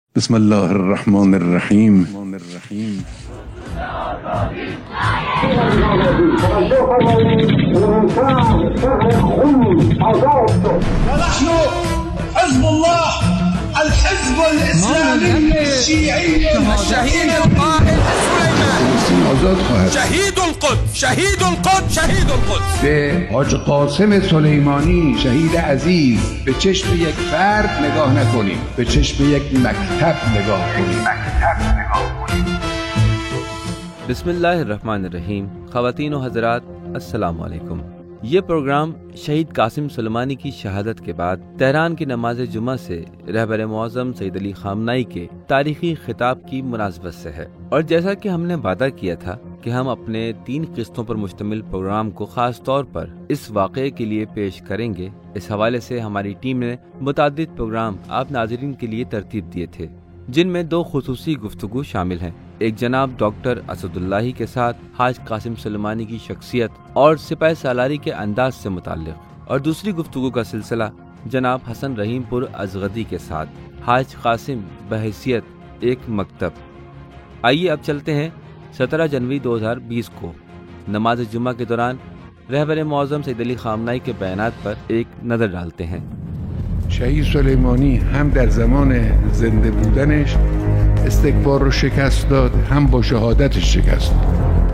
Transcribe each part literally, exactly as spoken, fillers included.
بسم الله الرحمن الرحیم. ونحن حزب الله الحزب الإسلامي الشيعي الشهيد القائد سليمان آزاد خواهد شهيد القدس شهيد القدس شهيد القدس. به حاج قاسم سلیمانی شهید عزیز به چشم یک فرد نگاه نکنیم، به چشم یک مکتب نگاه کنیم. بسم اللہ الرحمن الرحیم. خواتین و حضرات السلام علیکم. یہ پروگرام شہید قاسم سلیمانی کی شہادت کے بعد تہران کی نماز جمعہ سے رہبر معظم سید علی خامنہئی کے تاریخی خطاب کی مناسبت سے ہے، اور جیسا کہ ہم نے وعدہ کیا تھا کہ ہم اپنے تین قسطوں پر مشتمل پروگرام کو خاص طور پر اس واقعے کے لیے پیش کریں گے، اس حوالے سے ہماری ٹیم نے متعدد پروگرام آپ ناظرین کے لیے ترتیب دیے تھے، جن میں دو خصوصی گفتگو شامل ہیں. ایک جناب ڈاکٹر اسد اللہ کے ساتھ حاج قاسم سلیمانی کی شخصیت اور سپہ سالاری کے انداز سے متعلق، اور دوسری گفتگو کا سلسلہ جناب حسن رحیم پور ازغدی کے ساتھ حاج قاسم بحیثیت ایک مکتب. آئیے اب چلتے ہیں سترہ جنوری دو ہزار بیس کو نماز جمعہ کے دوران رہبر معظم سید علی خامنہئی کے بیانات پر ایک نظر ڈالتے ہیں. شهید سلیمانی هم در زمان زنده بودنش استکبار رو شکست داد، هم با شهادتش شکست داد.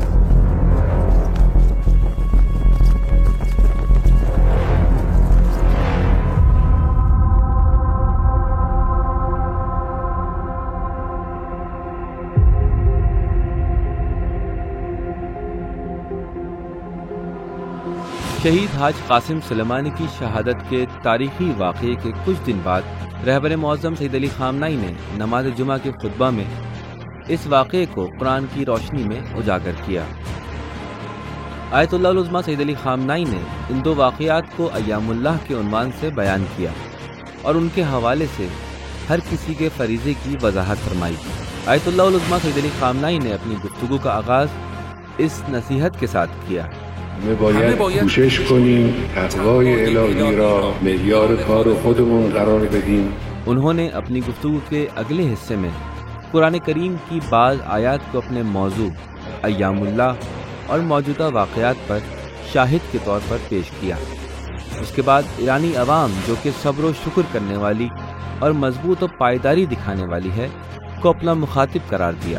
شہید حاج قاسم سلیمانی کی شہادت کے تاریخی واقعے کے کچھ دن بعد رہبر معظم سید علی خامنہئی نے نماز جمعہ کے خطبہ میں اس واقعے کو قرآن کی روشنی میں اجاگر کیا. آیت اللہ العظمیٰ سید علی خامنہئی نے ان دو واقعات کو ایام اللہ کے عنوان سے بیان کیا اور ان کے حوالے سے ہر کسی کے فریضے کی وضاحت فرمائی. آیت اللہ العظمیٰ سید علی خامنہئی نے اپنی گفتگو کا آغاز اس نصیحت کے ساتھ کیا: همه باید کوشش کنیم تقوای الهی را معیار کار خودمون قرار بدیم. انہوں نے اپنی گفتگو کے اگلے حصے میں قرآن کریم کی بعض آیات کو اپنے موضوع ایام اللہ اور موجودہ واقعات پر شاہد کے طور پر پیش کیا. اس کے بعد ایرانی عوام جو کہ صبر و شکر کرنے والی اور مضبوط و پائیداری دکھانے والی ہے کو اپنا مخاطب قرار دیا،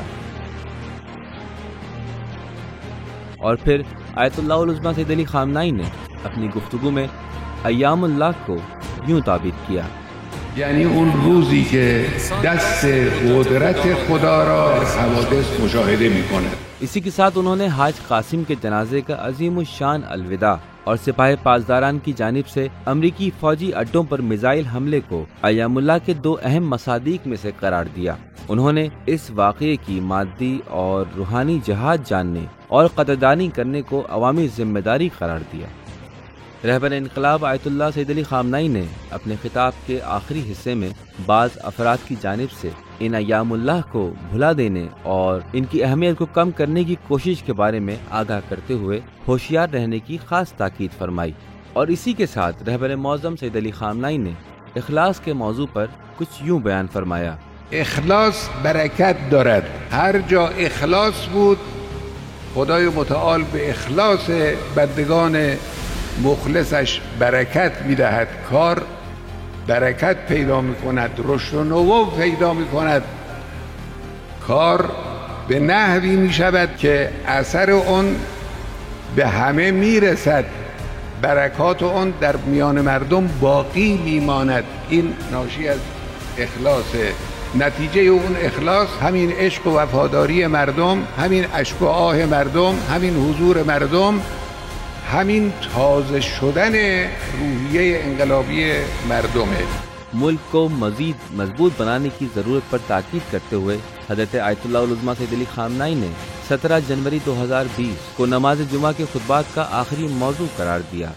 اور پھر آیت اللہ العظمیٰ سید علی خامنہئی نے اپنی گفتگو میں ایام اللہ کو یوں تعبیر کیا: یعنی اون روزی که دست قدرت خدا را حوادث مشاهده می‌کند. اسی کے ساتھ انہوں نے حاج قاسم کے جنازے کا عظیم الشان الوداع اور سپاہ پاسداران کی جانب سے امریکی فوجی اڈوں پر میزائل حملے کو ایام اللہ کے دو اہم مصادیق میں سے قرار دیا. انہوں نے اس واقعے کی مادی اور روحانی جہاد جاننے اور قدردانی کرنے کو عوامی ذمہ داری قرار دیا. رہبر انقلاب آیت اللہ سید علی خامنہئی نے اپنے خطاب کے آخری حصے میں بعض افراد کی جانب سے ان ایام اللہ کو بھلا دینے اور ان کی اہمیت کو کم کرنے کی کوشش کے بارے میں آگاہ کرتے ہوئے ہوشیار رہنے کی خاص تاکید فرمائی. اور اسی کے ساتھ رہبر معظم سید علی خامنہئی نے اخلاص کے موضوع پر کچھ یوں بیان فرمایا: اخلاص برکت دارد. هر جا اخلاص بود خدای متعال به اخلاص بندگان مخلصش برکت میدهد. کار برکت پیدا میکند، رشد و نمو پیدا میکند. کار به نحوی میشود که اثر اون به همه میرسد، برکات اون در میان مردم باقی میماند. این ناشی از اخلاصه. نتیجه اون اخلاص همین عشق و وفاداری مردم، همین اشک و آه مردم، همین حضور مردم، همین تازه شدن روحیه انقلابی مردمه. ملک کو مزید مضبوط بنانے کی ضرورت پر تاکید کرتے ہوئے حضرت آیت اللہ العظمیٰ سید علی خامنہئی نے سترہ جنوری دو ہزار بیس کو نماز جمعہ کے خطبات کا آخری موضوع قرار دیا.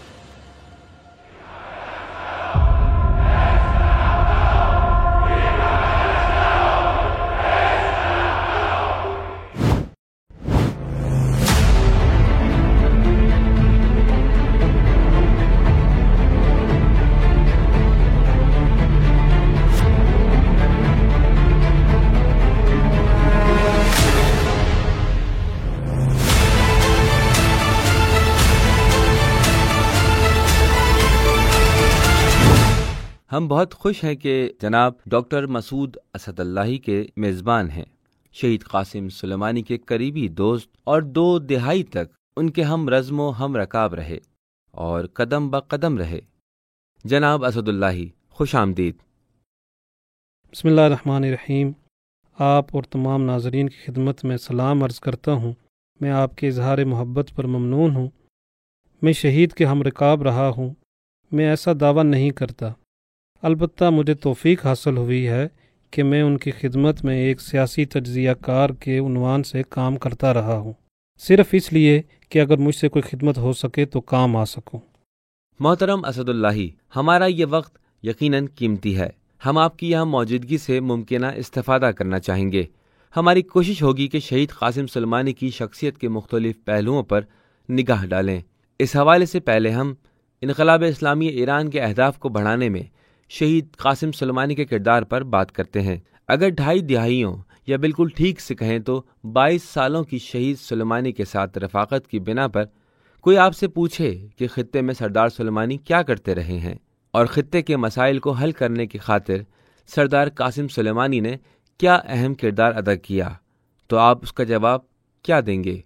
ہم بہت خوش ہیں کہ جناب ڈاکٹر مسعود اسد اللہی کے میزبان ہیں، شہید قاسم سلیمانی کے قریبی دوست اور دو دہائی تک ان کے ہم رزم و ہم رکاب رہے اور قدم بہ قدم رہے۔ جناب اسد اللہی، خوش آمدید۔ بسم اللہ الرحمن الرحیم۔ آپ اور تمام ناظرین کی خدمت میں سلام عرض کرتا ہوں۔ میں آپ کے اظہار محبت پر ممنون ہوں۔ میں شہید کے ہم رکاب رہا ہوں۔ میں ایسا دعویٰ نہیں کرتا، البتہ مجھے توفیق حاصل ہوئی ہے کہ میں ان کی خدمت میں ایک سیاسی تجزیہ کار کے عنوان سے کام کرتا رہا ہوں، صرف اس لیے کہ اگر مجھ سے کوئی خدمت ہو سکے تو کام آ سکوں۔ محترم اسد اللہی، ہمارا یہ وقت یقیناً قیمتی ہے۔ ہم آپ کی یہاں موجودگی سے ممکنہ استفادہ کرنا چاہیں گے۔ ہماری کوشش ہوگی کہ شہید قاسم سلیمانی کی شخصیت کے مختلف پہلوؤں پر نگاہ ڈالیں۔ اس حوالے سے پہلے ہم انقلاب اسلامی ایران کے اہداف کو بڑھانے میں شہید قاسم سلیمانی کے کردار پر بات کرتے ہیں۔ اگر ڈھائی دہائیوں یا بالکل ٹھیک سے کہیں تو بائیس سالوں کی شہید سلیمانی کے ساتھ رفاقت کی بنا پر کوئی آپ سے پوچھے کہ خطے میں سردار سلیمانی کیا کرتے رہے ہیں اور خطے کے مسائل کو حل کرنے کی خاطر سردار قاسم سلیمانی نے کیا اہم کردار ادا کیا، تو آپ اس کا جواب کیا دیں گے؟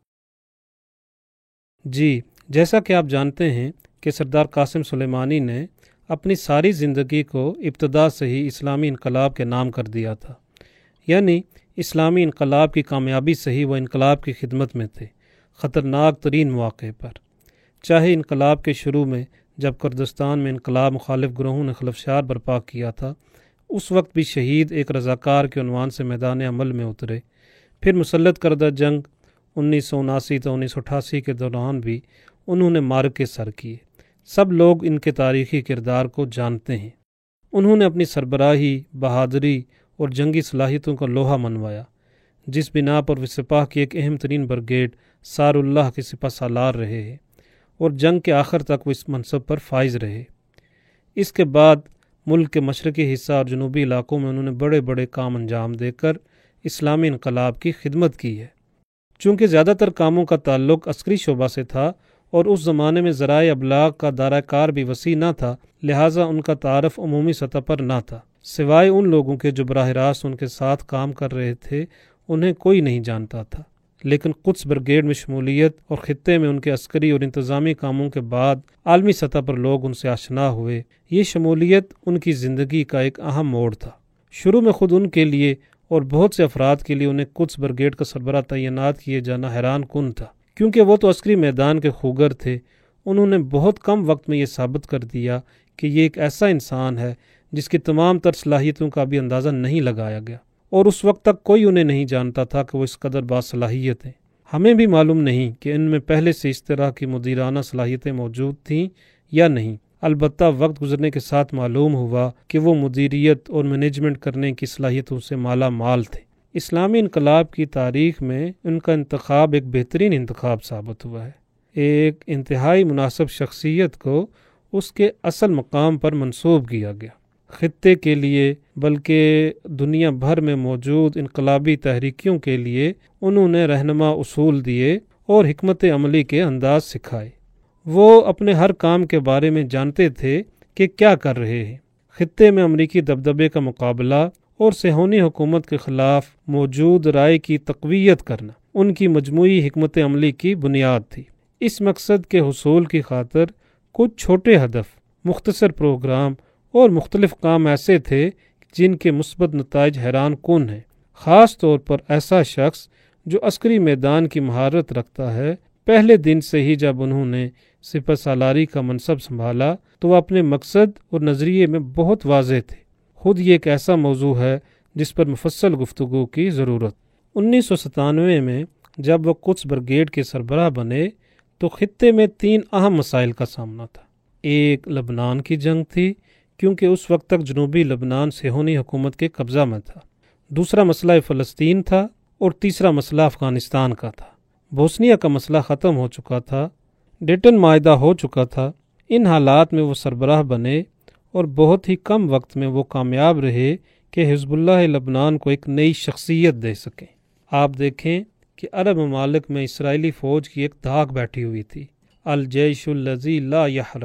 جی، جیسا کہ آپ جانتے ہیں کہ سردار قاسم سلیمانی نے اپنی ساری زندگی کو ابتدا سے ہی اسلامی انقلاب کے نام کر دیا تھا، یعنی اسلامی انقلاب کی کامیابی سے ہی وہ انقلاب کی خدمت میں تھے، خطرناک ترین مواقع پر۔ چاہے انقلاب کے شروع میں جب کردستان میں انقلاب مخالف گروہوں نے خلفشار برپا کیا تھا، اس وقت بھی شہید ایک رضاکار کے عنوان سے میدان عمل میں اترے۔ پھر مسلط کردہ جنگ انیس سو اناسی تا انیس سو اٹھاسی کے دوران بھی انہوں نے معرکے سر کیے۔ سب لوگ ان کے تاریخی کردار کو جانتے ہیں۔ انہوں نے اپنی سربراہی، بہادری اور جنگی صلاحیتوں کا لوہا منوایا، جس بنا پر وہ سپاہ کی ایک اہم ترین برگیڈ سار اللہ کے سپہ سالار رہے ہیں اور جنگ کے آخر تک وہ اس منصب پر فائز رہے۔ اس کے بعد ملک کے مشرقی حصہ اور جنوبی علاقوں میں انہوں نے بڑے بڑے کام انجام دے کر اسلامی انقلاب کی خدمت کی ہے۔ چونکہ زیادہ تر کاموں کا تعلق عسکری شعبہ سے تھا اور اس زمانے میں ذرائع ابلاغ کا دائرہ کار بھی وسیع نہ تھا، لہٰذا ان کا تعارف عمومی سطح پر نہ تھا۔ سوائے ان لوگوں کے جو براہ راست ان کے ساتھ کام کر رہے تھے، انہیں کوئی نہیں جانتا تھا۔ لیکن قدس برگیڈ میں شمولیت اور خطے میں ان کے عسکری اور انتظامی کاموں کے بعد عالمی سطح پر لوگ ان سے آشنا ہوئے۔ یہ شمولیت ان کی زندگی کا ایک اہم موڑ تھا۔ شروع میں خود ان کے لیے اور بہت سے افراد کے لیے انہیں قدس برگیڈ کا سربراہ تعینات کیے جانا حیران کن تھا، کیونکہ وہ تو عسکری میدان کے خوگر تھے۔ انہوں نے بہت کم وقت میں یہ ثابت کر دیا کہ یہ ایک ایسا انسان ہے جس کی تمام تر صلاحیتوں کا بھی اندازہ نہیں لگایا گیا، اور اس وقت تک کوئی انہیں نہیں جانتا تھا کہ وہ اس قدر باصلاحیت ہیں۔ ہمیں بھی معلوم نہیں کہ ان میں پہلے سے اس طرح کی مدیرانہ صلاحیتیں موجود تھیں یا نہیں، البتہ وقت گزرنے کے ساتھ معلوم ہوا کہ وہ مدیریت اور مینجمنٹ کرنے کی صلاحیتوں سے مالا مال تھے۔ اسلامی انقلاب کی تاریخ میں ان کا انتخاب ایک بہترین انتخاب ثابت ہوا ہے۔ ایک انتہائی مناسب شخصیت کو اس کے اصل مقام پر منسوب کیا گیا۔ خطے کے لیے بلکہ دنیا بھر میں موجود انقلابی تحریکیوں کے لیے انہوں نے رہنما اصول دیے اور حکمت عملی کے انداز سکھائے۔ وہ اپنے ہر کام کے بارے میں جانتے تھے کہ کیا کر رہے ہیں۔ خطے میں امریکی دبدبے کا مقابلہ اور صہیونی حکومت کے خلاف موجود رائے کی تقویت کرنا ان کی مجموعی حکمت عملی کی بنیاد تھی۔ اس مقصد کے حصول کی خاطر کچھ چھوٹے ہدف، مختصر پروگرام اور مختلف کام ایسے تھے جن کے مثبت نتائج حیران کن ہیں۔ خاص طور پر ایسا شخص جو عسکری میدان کی مہارت رکھتا ہے، پہلے دن سے ہی جب انہوں نے سپہ سالاری کا منصب سنبھالا تو وہ اپنے مقصد اور نظریے میں بہت واضح تھے۔ خود یہ ایک ایسا موضوع ہے جس پر مفصل گفتگو کی ضرورت۔ انیس سو ستانوے میں جب وہ قدس برگیڈ کے سربراہ بنے تو خطے میں تین اہم مسائل کا سامنا تھا۔ ایک لبنان کی جنگ تھی، کیونکہ اس وقت تک جنوبی لبنان صہیونی حکومت کے قبضہ میں تھا۔ دوسرا مسئلہ فلسطین تھا اور تیسرا مسئلہ افغانستان کا تھا۔ بوسنیا کا مسئلہ ختم ہو چکا تھا، ڈیٹن معاہدہ ہو چکا تھا۔ ان حالات میں وہ سربراہ بنے اور بہت ہی کم وقت میں وہ کامیاب رہے کہ حزب اللہ لبنان کو ایک نئی شخصیت دے سکیں۔ آپ دیکھیں کہ عرب ممالک میں اسرائیلی فوج کی ایک دھاک بیٹھی ہوئی تھی، الجیش الذی لا یحرب،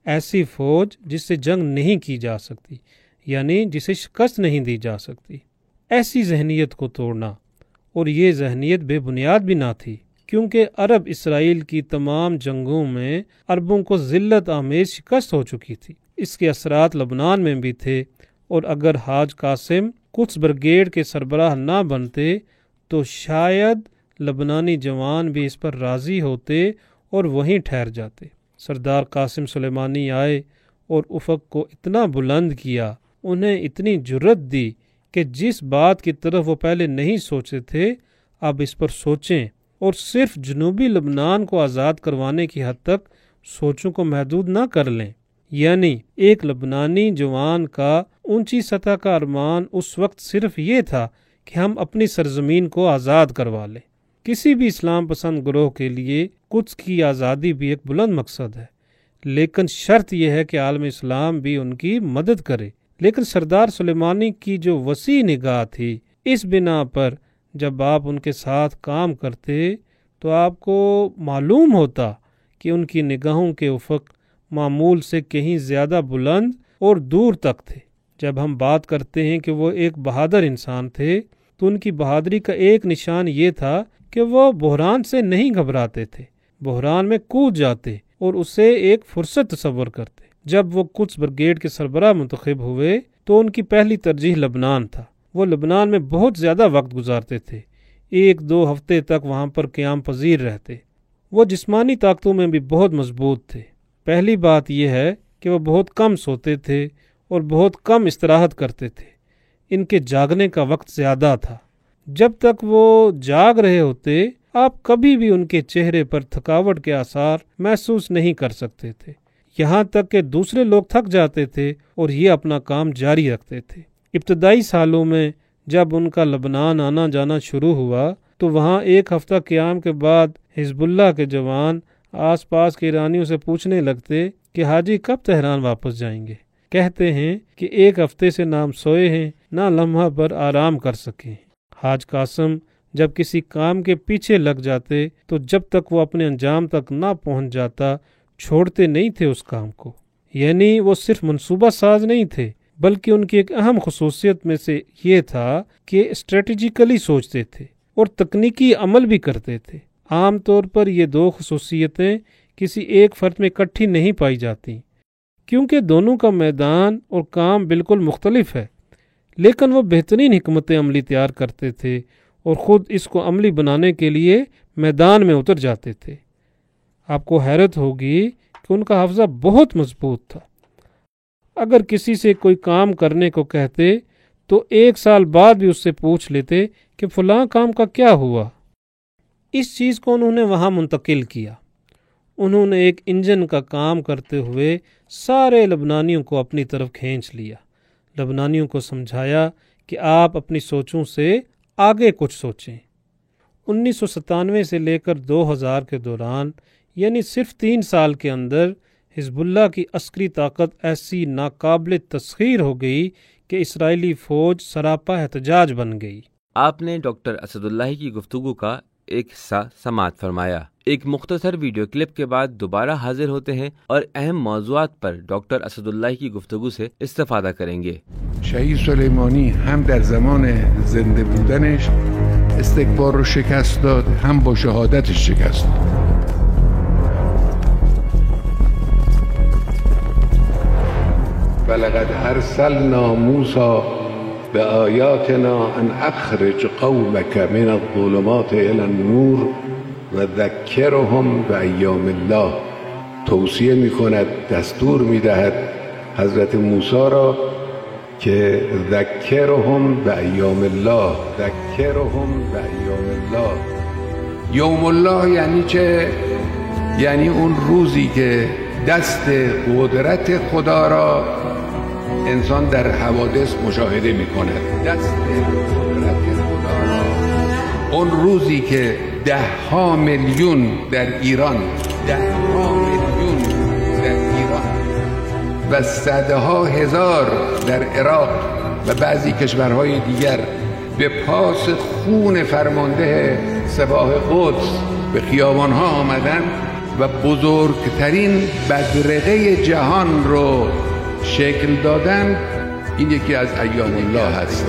ایسی فوج جس سے جنگ نہیں کی جا سکتی، یعنی جسے شکست نہیں دی جا سکتی، ایسی ذہنیت کو توڑنا۔ اور یہ ذہنیت بے بنیاد بھی نہ تھی، کیونکہ عرب اسرائیل کی تمام جنگوں میں عربوں کو ذلت آمیز شکست ہو چکی تھی۔ اس کے اثرات لبنان میں بھی تھے، اور اگر حاج قاسم قدس بریگیڈ کے سربراہ نہ بنتے تو شاید لبنانی جوان بھی اس پر راضی ہوتے اور وہیں ٹھہر جاتے۔ سردار قاسم سلیمانی آئے اور افق کو اتنا بلند کیا، انہیں اتنی جرت دی کہ جس بات کی طرف وہ پہلے نہیں سوچے تھے اب اس پر سوچیں، اور صرف جنوبی لبنان کو آزاد کروانے کی حد تک سوچوں کو محدود نہ کر لیں۔ یعنی ایک لبنانی جوان کا اونچی سطح کا ارمان اس وقت صرف یہ تھا کہ ہم اپنی سرزمین کو آزاد کروا لیں۔ کسی بھی اسلام پسند گروہ کے لیے قدس کی آزادی بھی ایک بلند مقصد ہے، لیکن شرط یہ ہے کہ عالم اسلام بھی ان کی مدد کرے۔ لیکن سردار سلیمانی کی جو وسیع نگاہ تھی، اس بنا پر جب آپ ان کے ساتھ کام کرتے تو آپ کو معلوم ہوتا کہ ان کی نگاہوں کے افق معمول سے کہیں زیادہ بلند اور دور تک تھے۔ جب ہم بات کرتے ہیں کہ وہ ایک بہادر انسان تھے تو ان کی بہادری کا ایک نشان یہ تھا کہ وہ بحران سے نہیں گھبراتے تھے، بحران میں کود جاتے اور اسے ایک فرصت تصور کرتے۔ جب وہ قدس بریگیڈ کے سربراہ منتخب ہوئے تو ان کی پہلی ترجیح لبنان تھا۔ وہ لبنان میں بہت زیادہ وقت گزارتے تھے، ایک دو ہفتے تک وہاں پر قیام پذیر رہتے۔ وہ جسمانی طاقتوں میں بھی بہت مضبوط تھے۔ پہلی بات یہ ہے کہ وہ بہت کم سوتے تھے اور بہت کم استراحت کرتے تھے۔ ان کے جاگنے کا وقت زیادہ تھا۔ جب تک وہ جاگ رہے ہوتے آپ کبھی بھی ان کے چہرے پر تھکاوٹ کے آثار محسوس نہیں کر سکتے تھے، یہاں تک کہ دوسرے لوگ تھک جاتے تھے اور یہ اپنا کام جاری رکھتے تھے۔ ابتدائی سالوں میں جب ان کا لبنان آنا جانا شروع ہوا تو وہاں ایک ہفتہ قیام کے بعد حزب اللہ کے جوان آس پاس کے ایرانیوں سے پوچھنے لگتے کہ حاجی کب تہران واپس جائیں گے؟ کہتے ہیں کہ ایک ہفتے سے نہ ہم سوئے ہیں نہ لمحہ پر آرام کر سکیں۔ حاج قاسم جب کسی کام کے پیچھے لگ جاتے تو جب تک وہ اپنے انجام تک نہ پہنچ جاتا چھوڑتے نہیں تھے اس کام کو۔ یعنی وہ صرف منصوبہ ساز نہیں تھے، بلکہ ان کی ایک اہم خصوصیت میں سے یہ تھا کہ اسٹریٹجیکلی سوچتے تھے اور تکنیکی عمل بھی کرتے تھے۔ عام طور پر یہ دو خصوصیتیں کسی ایک فرد میں اکٹھی نہیں پائی جاتی، کیونکہ دونوں کا میدان اور کام بالکل مختلف ہے، لیکن وہ بہترین حکمت عملی تیار کرتے تھے اور خود اس کو عملی بنانے کے لیے میدان میں اتر جاتے تھے۔ آپ کو حیرت ہوگی کہ ان کا حافظہ بہت مضبوط تھا۔ اگر کسی سے کوئی کام کرنے کو کہتے تو ایک سال بعد بھی اس سے پوچھ لیتے کہ فلاں کام کا کیا ہوا۔ اس چیز کو انہوں نے وہاں منتقل کیا۔ انہوں نے ایک انجن کا کام کرتے ہوئے سارے لبنانیوں کو اپنی طرف کھینچ لیا، لبنانیوں کو سمجھایا کہ آپ اپنی سوچوں سے آگے کچھ سوچیں۔ انیس سو ستانوے سے لے کر دو ہزار کے دوران یعنی صرف تین سال کے اندر حزب اللہ کی عسکری طاقت ایسی ناقابل تسخیر ہو گئی کہ اسرائیلی فوج سراپا احتجاج بن گئی۔ آپ نے ڈاکٹر اسد اللہ کی گفتگو کا ایک حصہ سماعت فرمایا۔ ایک مختصر ویڈیو کلپ کے بعد دوبارہ حاضر ہوتے ہیں اور اہم موضوعات پر ڈاکٹر اسد اللہ کی گفتگو سے استفادہ کریں گے۔ شهید سلیمانی هم در زمان زنده بودنش استکبار رو شکست داد، هم با شهادتش شکست داد. ولقد ارسلنا موسی بآیاتنا ان اخرج قومك من الظلمات الى النور و ذکرهم بایام الله. توصیه میکند، دستور میدهد حضرت موسی را که ذکرهم بایام الله، ذکرهم بایام الله. یوم الله یعنی چه؟ یعنی اون روزی که دست قدرت خدا را انسان در حوادث مشاهده میکند. دست قدرت خدا را، اون روزی که ده ها میلیون در ایران، ده ها میلیون در ایران و صدها هزار در عراق و بعضی کشورهای دیگر به پاس خون فرمانده سپاه قدس به خیابانها آمدن، و بزرگترین بدرقه جهان رو شکل دادن، این یکی از ایام الله هست.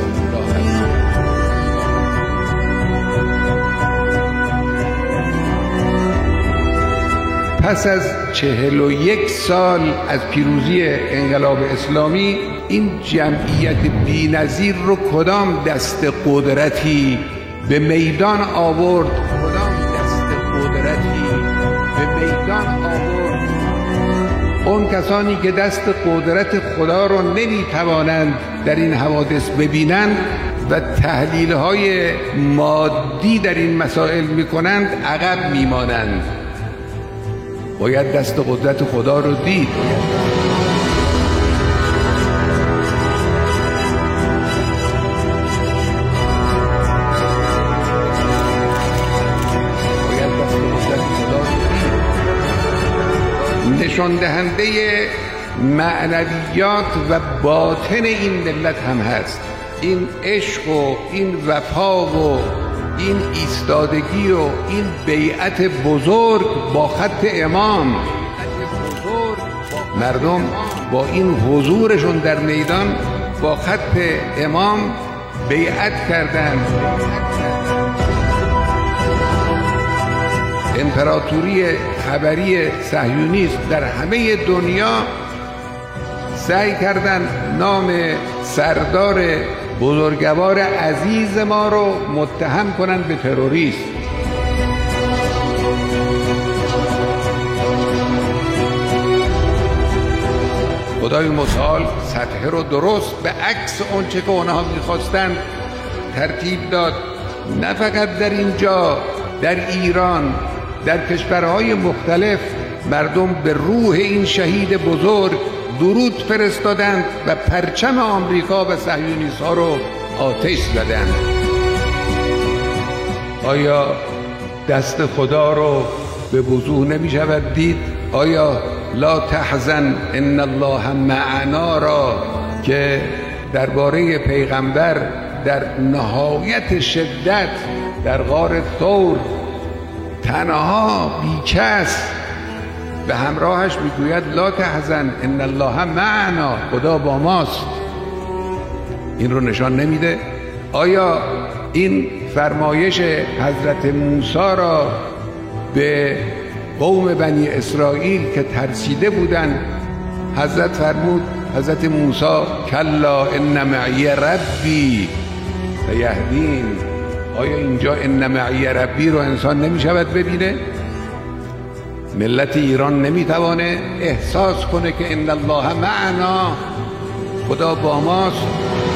پس از چهل و یک سال از پیروزی انقلاب اسلامی، این جمعیت بی‌نظیر رو کدام دست قدرتی به میدان آورد؟ کدام دست قدرتی به میدان آورد؟ اون کسانی که دست قدرت خدا رو نمیتوانند در این حوادث ببینند و تحلیل‌های مادی در این مسائل میکنند، عقب میمانند. باید دست قدرت خدا رو دید. نشان دهنده معنویات و باطن این ملت هم هست. این عشق و این وفا و این ایستادگی و این بیعت بزرگ با خط امام. مردم با این حضورشون در میدان با خط امام بیعت کردند. امپراتوری خبری صهیونیست در همه دنیا سعی کردند نام سردار بزرگوار عزیز ما رو متهم کنند به تروریسم. خدای متعال سطح رو درست به عکس اونچه که اونها میخواستند ترتیب داد. نه فقط در اینجا، در ایران، در کشورهای مختلف مردم به روح این شهید بزرگ درود فرستادند و پرچم آمریکا و صهیونیست ها رو آتش زدند. آیا دست خدا رو به وضوح نمی شود دید؟ آیا لا تحزن ان الله معنا را که درباره پیغمبر در نهایت شدت در غار ثور تنها بیکس به همراهش میگوید لا تحزن ان الله معنا، خدا با ماست، این رو نشان نمیده؟ آیا این فرمایش حضرت موسی را به قوم بنی اسرائیل که ترسیده بودند حضرت فرمود، حضرت موسی کلا ان معی ربی سیهدین، آیا اینجا ان معی ربی رو انسان نمیشود ببینه؟ ملت ایران نمیتوانه احساس کنه که ان الله معنا، خدا با ماست؟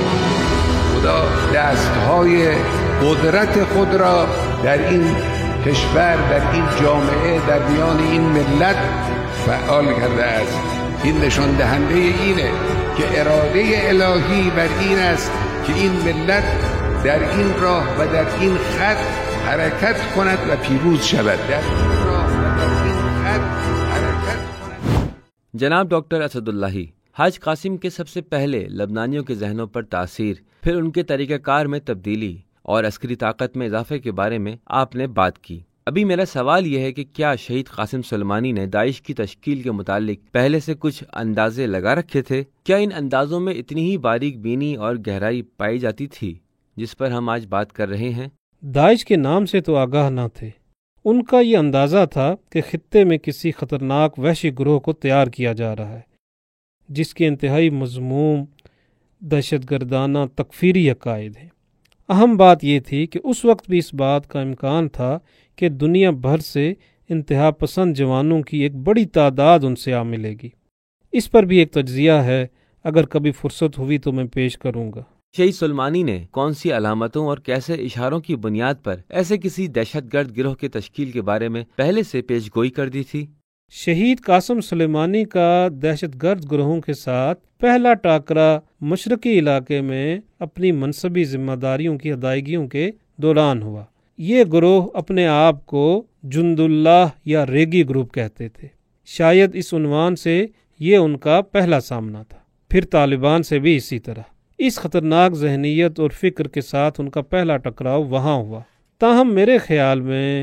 خدا دستهای قدرت خود را در این کشور، در این جامعه، در میان این ملت فعال کرده است. این نشان دهنده اینه که اراده الهی بر این است که این ملت در این راه و در این خط حرکت کند و پیروز شود. در این راه و در این خط حرکت کند. जनाब डॉक्टर असदुल्लाही, हाज कासिम के सबसे पहले लबनानियों के जहनों पर तासीर, फिर उनके तरीक़ाकार में तब्दीली और अस्करी ताकत में इजाफे के बारे में आपने बात की। अभी मेरा सवाल यह है कि क्या शहीद कासिम सुलेमानी ने दाइश की तश्कील के मुतालिक पहले से कुछ अंदाजे लगा रखे थे? क्या इन अंदाजों में इतनी ही बारीक बीनी और गहराई पाई जाती थी जिस पर हम आज बात कर रहे हैं? दाइश के नाम से तो आगाह न थे। उनका ये अंदाज़ा था कि खित्ते में किसी खतरनाक वहशी ग्रोह को तैयार किया जा रहा है जिसके इंतहाई मज़मूम दहशतगर्दाना तकफीरी अकायद हैं। अहम बात यह थी कि उस वक्त भी इस बात का इम्कान था कि दुनिया भर से इंतहा पसंद जवानों की एक बड़ी तादाद उनसे आ मिलेगी। इस पर भी एक तज्जिया है, अगर कभी फुर्सत हुई तो मैं पेश करूँगा। शहीद सुलेमानी ने कौन सी अलामतों और कैसे इशारों की बुनियाद पर ऐसे किसी दहशतगर्द गिरोह की तश्कील के बारे में पहले से पेशगोई कर दी थी? शहीद कासिम सुलेमानी का दहशतगर्द गिरोहों के साथ पहला टाकरा मशरकी इलाके में अपनी मनसबी जिम्मेदारियों की अदायगियों के दौरान हुआ। ये गिरोह अपने आप को जुंदुल्लाह या रेगी ग्रुप कहते थे। शायद इस उन्वान से ये उनका पहला सामना था। फिर तालिबान से भी इसी तरह। इस खतरनाक जहनीत और फिक्र के साथ उनका पहला टकराव वहाँ हुआ। ताहम मेरे ख्याल में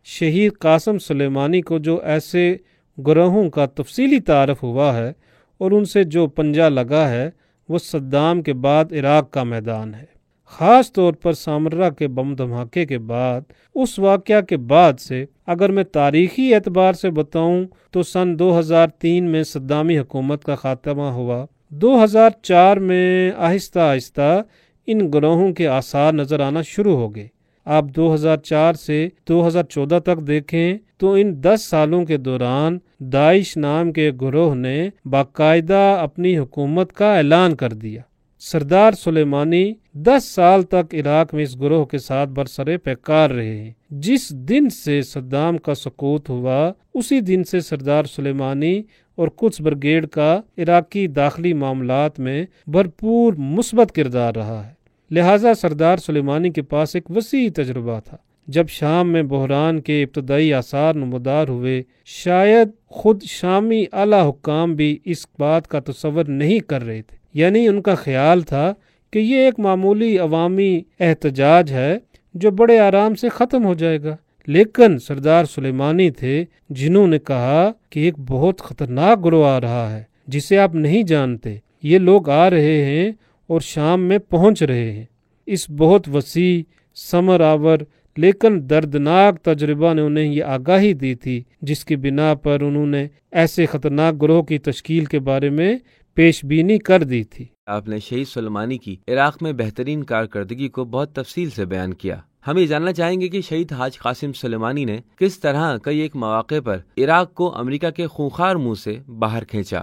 شہید قاسم سلیمانی کو جو ایسے گروہوں کا تفصیلی تعارف ہوا ہے اور ان سے جو پنجہ لگا ہے وہ صدام کے بعد عراق کا میدان ہے، خاص طور پر سامرا کے بم دھماکے کے بعد۔ اس واقعہ کے بعد سے اگر میں تاریخی اعتبار سے بتاؤں تو سن دو ہزار تین میں صدامی حکومت کا خاتمہ ہوا۔ دو ہزار چار میں آہستہ آہستہ ان گروہوں کے آثار نظر آنا شروع ہو گئے۔ آپ دو ہزار چار سے دو ہزار چودہ تک دیکھیں تو ان دس سالوں کے دوران داعش نام کے گروہ نے باقاعدہ اپنی حکومت کا اعلان کر دیا۔ سردار سلیمانی دس سال تک عراق میں اس گروہ کے ساتھ برسر پیکار رہے ہیں۔ جس دن سے صدام کا سقوط ہوا اسی دن سے سردار سلیمانی اور قدس بریگیڈ کا عراقی داخلی معاملات میں بھرپور مثبت کردار رہا ہے۔ لہٰذا سردار سلیمانی کے پاس ایک وسیع تجربہ تھا۔ جب شام میں بحران کے ابتدائی آثار نمودار ہوئے، شاید خود شامی اعلی حکام بھی اس بات کا تصور نہیں کر رہے تھے، یعنی ان کا خیال تھا کہ یہ ایک معمولی عوامی احتجاج ہے جو بڑے آرام سے ختم ہو جائے گا۔ لیکن سردار سلیمانی تھے جنہوں نے کہا کہ ایک بہت خطرناک گروہ آ رہا ہے جسے آپ نہیں جانتے۔ یہ لوگ آ رہے ہیں اور شام میں پہنچ رہے ہیں۔ اس بہت وسیع، ثمر آور لیکن دردناک تجربہ نے انہیں یہ آگاہی دی تھی جس کی بنا پر انہوں نے ایسے خطرناک گروہ کی تشکیل کے بارے میں پیش بینی کر دی تھی۔ آپ نے شہید سلیمانی کی عراق میں بہترین کارکردگی کو بہت تفصیل سے بیان کیا۔ ہم یہ جاننا چاہیں گے کہ شہید حاج قاسم سلیمانی نے کس طرح کئی ایک مواقع پر عراق کو امریکہ کے خونخوار منہ سے باہر کھینچا۔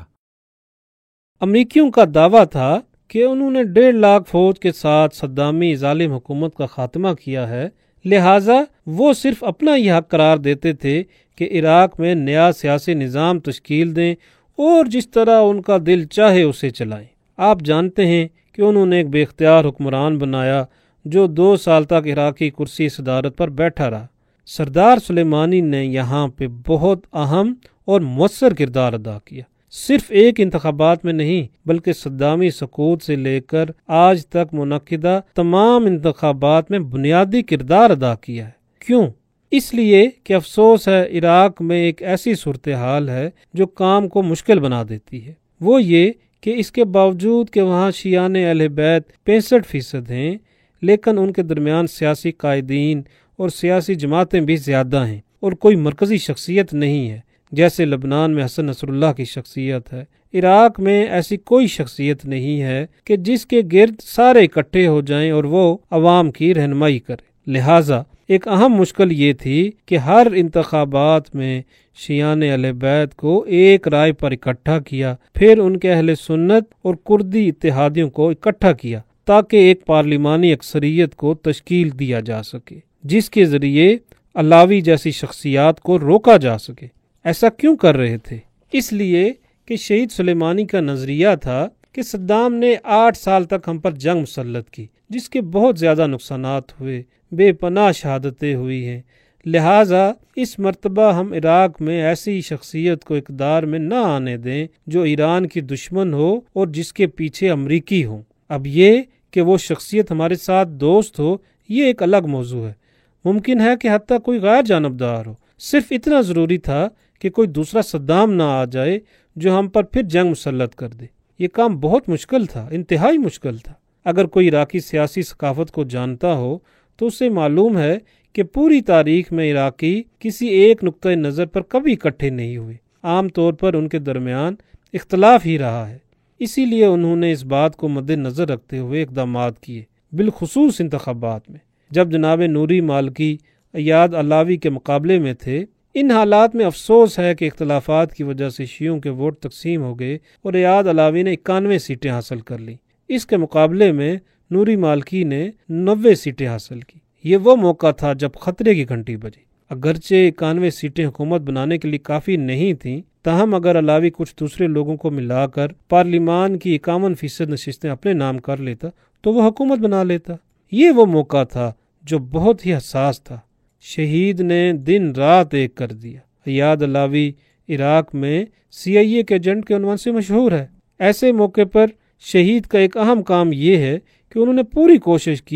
امریکیوں کا دعویٰ تھا کہ انہوں نے ڈیڑھ لاکھ فوج کے ساتھ صدامی ظالم حکومت کا خاتمہ کیا ہے، لہٰذا وہ صرف اپنا یہ حق قرار دیتے تھے کہ عراق میں نیا سیاسی نظام تشکیل دیں اور جس طرح ان کا دل چاہے اسے چلائیں۔ آپ جانتے ہیں کہ انہوں نے ایک بے اختیار حکمران بنایا جو دو سال تک عراقی کرسی صدارت پر بیٹھا رہا۔ سردار سلیمانی نے یہاں پہ بہت اہم اور مؤثر کردار ادا کیا، صرف ایک انتخابات میں نہیں بلکہ صدامی سقوط سے لے کر آج تک منعقدہ تمام انتخابات میں بنیادی کردار ادا کیا ہے۔ کیوں؟ اس لیے کہ افسوس ہے عراق میں ایک ایسی صورتحال ہے جو کام کو مشکل بنا دیتی ہے۔ وہ یہ کہ اس کے باوجود کہ وہاں شیعان اہل بیت پینسٹھ فیصد ہیں، لیکن ان کے درمیان سیاسی قائدین اور سیاسی جماعتیں بھی زیادہ ہیں اور کوئی مرکزی شخصیت نہیں ہے، جیسے لبنان میں حسن نصر اللہ کی شخصیت ہے۔ عراق میں ایسی کوئی شخصیت نہیں ہے کہ جس کے گرد سارے اکٹھے ہو جائیں اور وہ عوام کی رہنمائی کرے۔ لہٰذا ایک اہم مشکل یہ تھی کہ ہر انتخابات میں شیعان اہل بیت کو ایک رائے پر اکٹھا کیا، پھر ان کے اہل سنت اور کردی اتحادیوں کو اکٹھا کیا تاکہ ایک پارلیمانی اکثریت کو تشکیل دیا جا سکے جس کے ذریعے علاوی جیسی شخصیات کو روکا جا سکے۔ ایسا کیوں کر رہے تھے؟ اس لیے کہ شہید سلیمانی کا نظریہ تھا کہ صدام نے آٹھ سال تک ہم پر جنگ مسلط کی جس کے بہت زیادہ نقصانات ہوئے، بے پناہ شہادتیں ہوئی ہیں، لہٰذا اس مرتبہ ہم عراق میں ایسی شخصیت کو اقتدار میں نہ آنے دیں جو ایران کی دشمن ہو اور جس کے پیچھے امریکی ہوں۔ اب یہ کہ وہ شخصیت ہمارے ساتھ دوست ہو یہ ایک الگ موضوع ہے، ممکن ہے کہ حتیٰ کوئی غیر جانبدار ہو، صرف اتنا ضروری تھا کہ کوئی دوسرا صدام نہ آ جائے جو ہم پر پھر جنگ مسلط کر دے۔ یہ کام بہت مشکل تھا، انتہائی مشکل تھا۔ اگر کوئی عراقی سیاسی ثقافت کو جانتا ہو تو اسے معلوم ہے کہ پوری تاریخ میں عراقی کسی ایک نقطۂ نظر پر کبھی اکٹھے نہیں ہوئے، عام طور پر ان کے درمیان اختلاف ہی رہا ہے۔ اسی لیے انہوں نے اس بات کو مد نظر رکھتے ہوئے اقدامات کیے، بالخصوص انتخابات میں جب جناب نوری مالکی ایاد علاوی کے مقابلے میں تھے۔ ان حالات میں افسوس ہے کہ اختلافات کی وجہ سے شیعوں کے ووٹ تقسیم ہو گئے اور ایاد علاوی نے اکانوے سیٹیں حاصل کر لیں۔ اس کے مقابلے میں نوری مالکی نے نوے سیٹیں حاصل کی۔ یہ وہ موقع تھا جب خطرے کی گھنٹی بجی۔ اگرچہ اکانوے سیٹیں حکومت بنانے کے لیے کافی نہیں تھیں، تاہم اگر علاوی کچھ دوسرے لوگوں کو ملا کر پارلیمان کی اکاون فیصد نشستیں اپنے نام کر لیتا تو وہ حکومت بنا لیتا۔ یہ وہ موقع تھا جو بہت ہی حساس تھا۔ شہید نے دن رات ایک کر دیا۔ ایاد علاوی عراق میں سی آئی اے کے ایجنٹ کے عنوان سے مشہور ہے۔ ایسے موقع پر شہید کا ایک اہم کام یہ ہے کہ انہوں نے پوری کوشش کی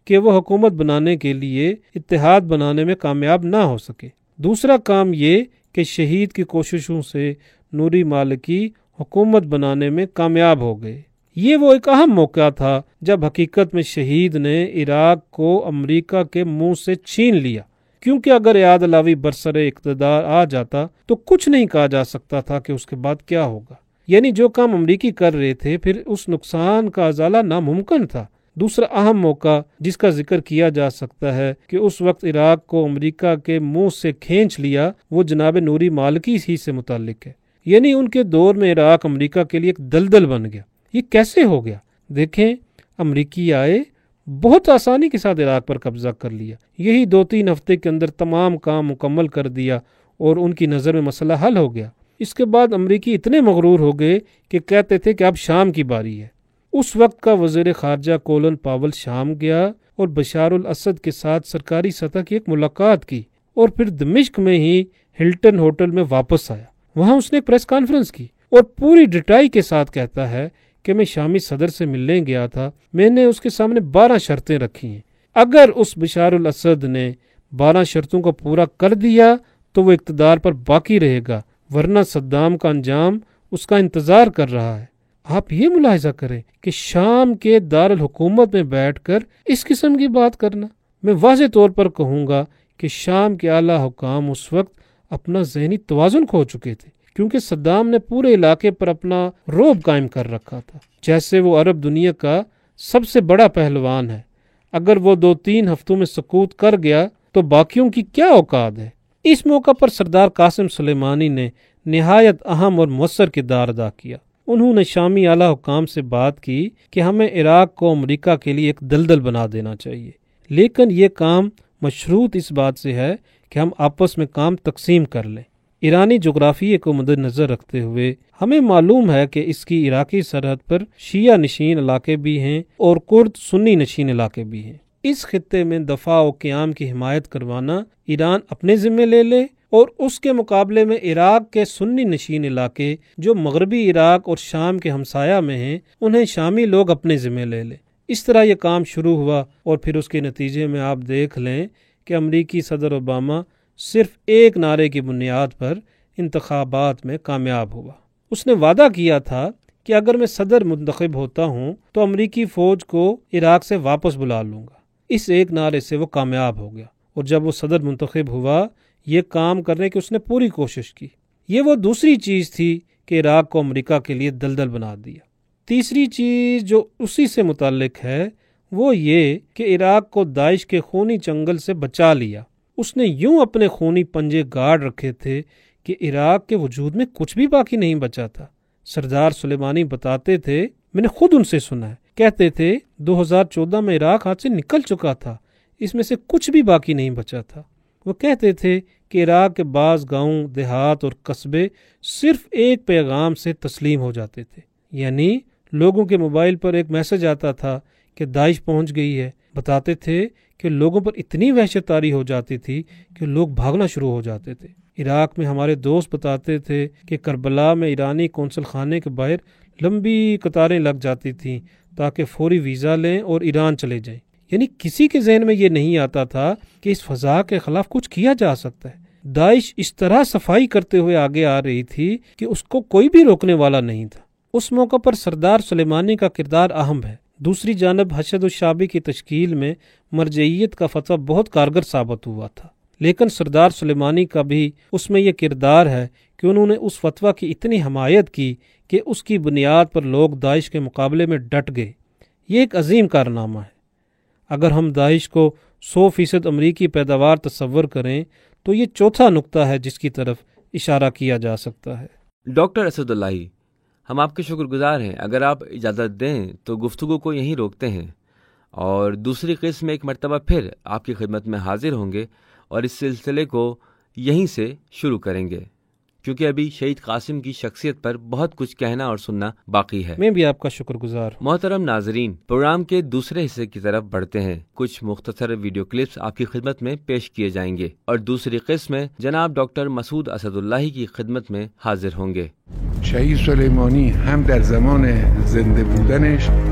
کہ وہ حکومت بنانے کے لیے اتحاد بنانے میں کامیاب نہ ہو سکے۔ دوسرا کام یہ کہ شہید کی کوششوں سے نوری مالکی حکومت بنانے میں کامیاب ہو گئے۔ یہ وہ ایک اہم موقع تھا جب حقیقت میں شہید نے عراق کو امریکہ کے منہ سے چھین لیا، کیونکہ اگر ایاد علاوی برسر اقتدار آ جاتا تو کچھ نہیں کہا جا سکتا تھا کہ اس کے بعد کیا ہوگا۔ یعنی جو کام امریکی کر رہے تھے پھر اس نقصان کا ازالہ ناممکن تھا۔ دوسرا اہم موقع جس کا ذکر کیا جا سکتا ہے کہ اس وقت عراق کو امریکہ کے منہ سے کھینچ لیا، وہ جناب نوری مالکی ہی سے متعلق ہے۔ یعنی ان کے دور میں عراق امریکہ کے لیے ایک دلدل بن گیا۔ یہ کیسے ہو گیا؟ دیکھیں، امریکی آئے، بہت آسانی کے ساتھ عراق پر قبضہ کر لیا، یہی دو تین ہفتے کے اندر تمام کام مکمل کر دیا اور ان کی نظر میں مسئلہ حل ہو گیا۔ اس کے بعد امریکی اتنے مغرور ہو گئے کہ کہتے تھے کہ اب شام کی باری ہے۔ اس وقت کا وزیر خارجہ کولن پاول شام گیا اور بشار الاسد کے ساتھ سرکاری سطح کی ایک ملاقات کی اور پھر دمشق میں ہی ہلٹن ہوٹل میں واپس آیا۔ وہاں اس نے ایک پریس کانفرنس کی اور پوری ڈٹائی کے ساتھ کہتا ہے کہ میں شامی صدر سے ملنے گیا تھا، میں نے اس کے سامنے بارہ شرطیں رکھی ہیں، اگر اس بشار الاسد نے بارہ شرطوں کو پورا کر دیا تو وہ اقتدار پر باقی رہے گا، ورنہ صدام کا انجام اس کا انتظار کر رہا ہے۔ آپ یہ ملاحظہ کریں کہ شام کے دارالحکومت میں بیٹھ کر اس قسم کی بات کرنا۔ میں واضح طور پر کہوں گا کہ شام کے اعلیٰ حکام اس وقت اپنا ذہنی توازن کھو چکے تھے، کیونکہ صدام نے پورے علاقے پر اپنا رعب قائم کر رکھا تھا، جیسے وہ عرب دنیا کا سب سے بڑا پہلوان ہے۔ اگر وہ دو تین ہفتوں میں سقوط کر گیا تو باقیوں کی کیا اوقات ہے؟ اس موقع پر سردار قاسم سلیمانی نے نہایت اہم اور مؤثر کردار ادا کیا۔ انہوں نے شامی اعلیٰ حکام سے بات کی کہ ہمیں عراق کو امریکہ کے لیے ایک دلدل بنا دینا چاہیے، لیکن یہ کام مشروط اس بات سے ہے کہ ہم آپس میں کام تقسیم کر لیں۔ ایرانی جغرافیے کو مد نظر رکھتے ہوئے ہمیں معلوم ہے کہ اس کی عراقی سرحد پر شیعہ نشین علاقے بھی ہیں اور کرد سنی نشین علاقے بھی ہیں۔ اس خطے میں دفاع و قیام کی حمایت کروانا ایران اپنے ذمہ لے لے اور اس کے مقابلے میں عراق کے سنی نشین علاقے جو مغربی عراق اور شام کے ہمسایہ میں ہیں انہیں شامی لوگ اپنے ذمہ لے لیں۔ اس طرح یہ کام شروع ہوا اور پھر اس کے نتیجے میں آپ دیکھ لیں کہ امریکی صدر اوباما صرف ایک نعرے کی بنیاد پر انتخابات میں کامیاب ہوا۔ اس نے وعدہ کیا تھا کہ اگر میں صدر منتخب ہوتا ہوں تو امریکی فوج کو عراق سے واپس بلا لوں گا۔ اس ایک نعرے سے وہ کامیاب ہو گیا اور جب وہ صدر منتخب ہوا یہ کام کرنے کی اس نے پوری کوشش کی۔ یہ وہ دوسری چیز تھی کہ عراق کو امریکہ کے لیے دلدل بنا دیا۔ تیسری چیز جو اسی سے متعلق ہے وہ یہ کہ عراق کو داعش کے خونی چنگل سے بچا لیا۔ اس نے یوں اپنے خونی پنجے گاڑ رکھے تھے کہ عراق کے وجود میں کچھ بھی باقی نہیں بچا تھا۔ سردار سلیمانی بتاتے تھے، میں نے خود ان سے سنا ہے، کہتے تھے دو ہزار چودہ میں عراق ہاتھ سے نکل چکا تھا، اس میں سے کچھ بھی باقی نہیں بچا تھا۔ وہ کہتے تھے کہ عراق کے بعض گاؤں، دیہات اور قصبے صرف ایک پیغام سے تسلیم ہو جاتے تھے، یعنی لوگوں کے موبائل پر ایک میسج آتا تھا کہ داعش پہنچ گئی ہے۔ بتاتے تھے کہ لوگوں پر اتنی وحشت طاری ہو جاتی تھی کہ لوگ بھاگنا شروع ہو جاتے تھے۔ عراق میں ہمارے دوست بتاتے تھے کہ کربلا میں ایرانی قونصل خانے کے باہر لمبی قطاریں لگ جاتی تھیں تاکہ فوری ویزا لیں اور ایران چلے جائیں۔ یعنی کسی کے ذہن میں یہ نہیں آتا تھا کہ اس فضا کے خلاف کچھ کیا جا سکتا ہے۔ داعش اس طرح صفائی کرتے ہوئے آگے آ رہی تھی کہ اس کو کوئی بھی روکنے والا نہیں تھا۔ اس موقع پر سردار سلیمانی کا کردار اہم ہے۔ دوسری جانب حشد الشعبی کی تشکیل میں مرجعیت کا فتویٰ بہت کارگر ثابت ہوا تھا، لیکن سردار سلیمانی کا بھی اس میں یہ کردار ہے کہ انہوں نے اس فتویٰ کی اتنی حمایت کی کہ اس کی بنیاد پر لوگ داعش کے مقابلے میں ڈٹ گئے۔ یہ ایک عظیم کارنامہ ہے۔ اگر ہم داعش کو سو فیصد امریکی پیداوار تصور کریں تو یہ چوتھا نقطہ ہے جس کی طرف اشارہ کیا جا سکتا ہے۔ ڈاکٹر اسد اللہی، ہم آپ کے شکر گزار ہیں۔ اگر آپ اجازت دیں تو گفتگو کو یہیں روکتے ہیں اور دوسری قسم میں ایک مرتبہ پھر آپ کی خدمت میں حاضر ہوں گے اور اس سلسلے کو یہیں سے شروع کریں گے، کیونکہ ابھی شہید قاسم کی شخصیت پر بہت کچھ کہنا اور سننا باقی ہے۔ میں بھی آپ کا شکر گزار ہوں۔ محترم ناظرین، پروگرام کے دوسرے حصے کی طرف بڑھتے ہیں۔ کچھ مختصر ویڈیو کلپس آپ کی خدمت میں پیش کیے جائیں گے اور دوسری قسم میں جناب ڈاکٹر مسعود اسد اللہی کی خدمت میں حاضر ہوں گے۔ شهید سلیمانی هم در زمان زنده بودنش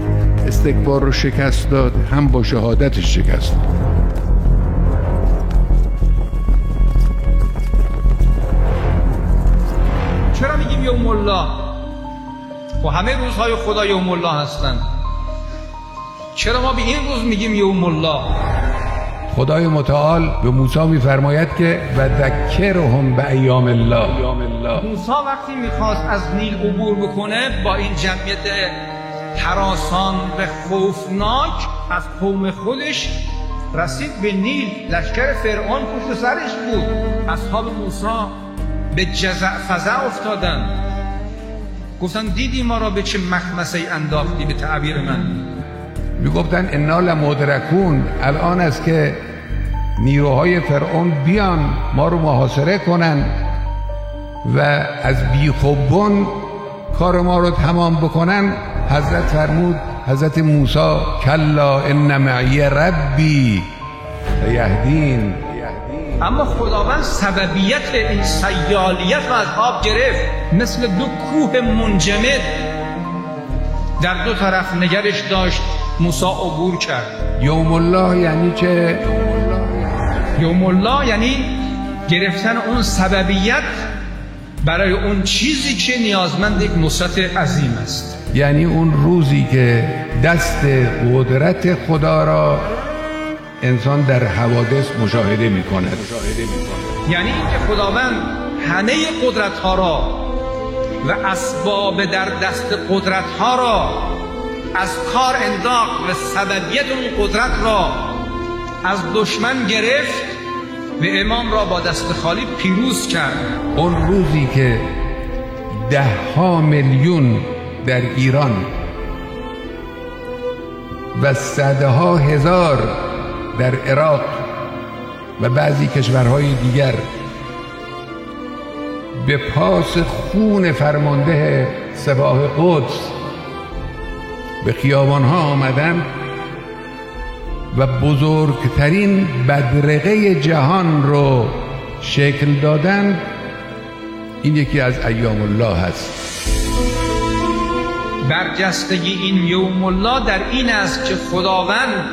استکبار رو شکست داد، هم با شهادتش شکست داد. چرا میگیم یوم الله؟ و همه روزهای خدا یوم الله هستند. چرا ما به این روز میگیم یوم الله؟ خدای متعال به موسی میفرماید که و ذکرهم به ایام الله. موسی وقتی میخواست از نیل عبور بکنه با این جمعیت هراسان و خوفناک از قوم خودش رسید به نیل. لشکر فرعون پشت سرش بود. اصحاب موسی به جزع فزع افتادن، گفتن دیدی ما را به چه مخمسه انداختی. به تعبیر من میگفتن انا لمدرکون، الان است که نیروهای فرعون بیان ما رو محاصره کنن و از بیخوبون کار ما رو تمام بکنن. حضرت فرمود، حضرت موسی کلا ان معی ربی سیهدین. اما خداوند سببیت این سیالیت رو از آب گرفت، مثل دو کوه منجمد در دو طرف نگرش داشت. موسی عبور کرد. یوم الله یعنی چه؟ یوم الله یعنی گرفتن اون سببیت برای اون چیزی که نیازمند یک نصرت عظیم است. یعنی اون روزی که دست قدرت خدا را انسان در حوادث مشاهده می کند. یعنی اینکه خداوند همه قدرت ها را و اسباب در دست قدرت ها را از کار انداخت و سببیت اون قدرت را از دشمن گرفت و امام را با دست خالی پیروز کرد. اون روزی که ده ها میلیون در ایران و صدها هزار در عراق و بعضی کشورهای دیگر به پاس خون فرمانده سپاه قدس به خیابانها آمدند و بزرگترین بدرقه جهان رو شکل دادند، این یکی از ایام الله هست. برجستگی این یوم الله در این است که خداوند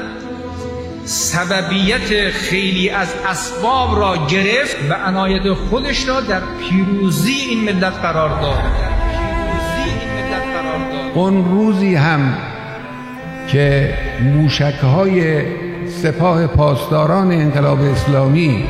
سببیت خیلی از اسباب را گرفت و عنایت خودش را در پیروزی این ملت قرار داد. اون روزی هم که موشک‌های سپاه پاسداران انقلاب اسلامی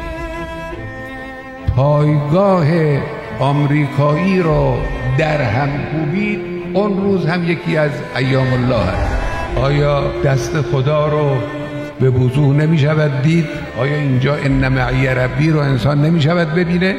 پایگاه آمریکایی را در هم کوبید، اون روز هم یکی از ایام الله است. آیا دست خدا رو به وضوح نمی شود دید؟ آیا اینجا ان معی ربی رو انسان نمی شود ببینه؟